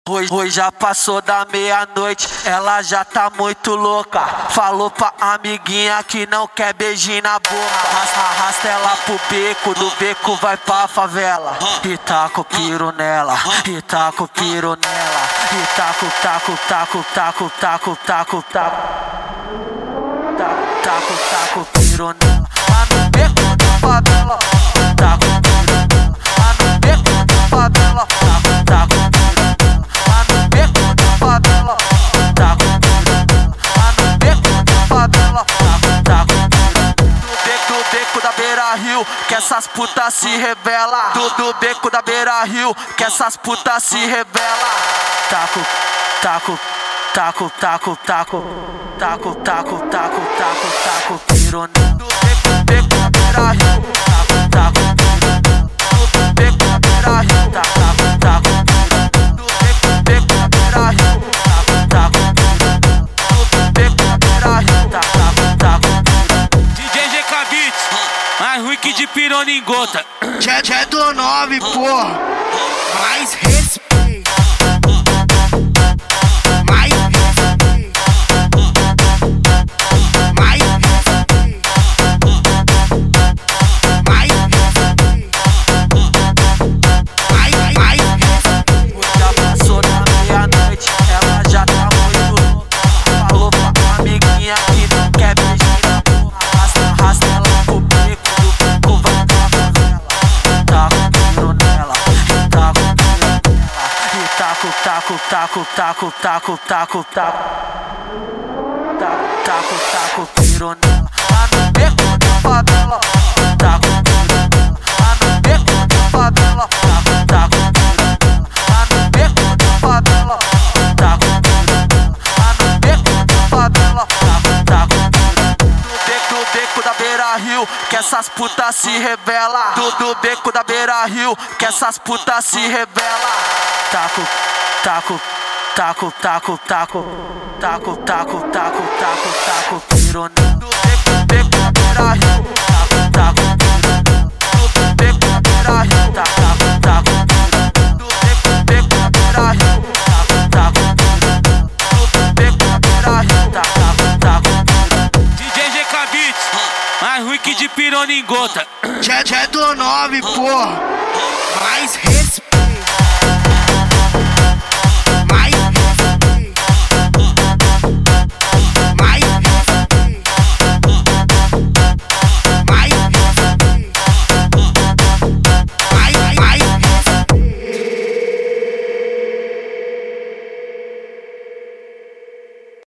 Hoje já passou da meia-noite, ela já tá muito louca. Falou pra amiguinha que não quer beijinho na boca. Arrasta ela pro beco, do beco vai pra favela. E taca o piro nela, e taca o piro nela. E taca o taco, taco, taco, taco, taco, taco. Taco o piro nela. Lá no beco da favela. Taco o piro nela. Lá no beco da favela. Taco o piro nela. Lá no beco da favela. Taco o piro nela. Lá no beco da favela. Taco o piro nela. Do beco da Beira-Rio, que essas putas se revela. Do beco da Beira-Rio, que essas putas se revela. Taco, taco, taco, taco, taco, taco, taco, taco, taco, taco, piro nela. Do beco da Beira-Rio, taco, taco, piro nela. Do beco da Beira-Rio, taco, taco, piro nela. Do beco da Beira-Rio, taco, taco, piro nela. Do beco da Beira-Rio, taco, taco, piro nela. DJ GK Beats, mais ruim que de pirona em gota. É do 9, porra. Mais respeito. Mais respeito. Mais respeito. Mais respeito. Mais respeito. Já passou da meia-noite, ela já tá muito louca. Falou pra amiguinha que não quer beijinho na boca. Arrasta ela pro beco, do beco vai pra favela. Taca o piro nela, e taca o piro nela. E taco, taco, taco, taco, taco, taco, taco. Taco o piro nela. Lá no beco da favela. Taco o piro nela. Lá no beco da favela. Taco o piro nela. Lá no beco da favela. Taco o piro nela. Lá no beco da favela. Taco o piro nela. Do beco da Beira-Rio, que essas putas se revela. Do beco da Beira-Rio, que essas putas se revela. Taco, taco, taco, taco, taco, taco, taco, taco, taco, taco, piro nela. Do beco da Beira-Rio, taco, piro nela. Do beco da Beira-Rio, taco, piro nela. Do beco da Beira-Rio, taco, piro nela. Do beco da Beira-Rio, taco, piro nela. DJ GK Beats, mais ruim que de pirona em gota. É do 9, porra. Mais respeito.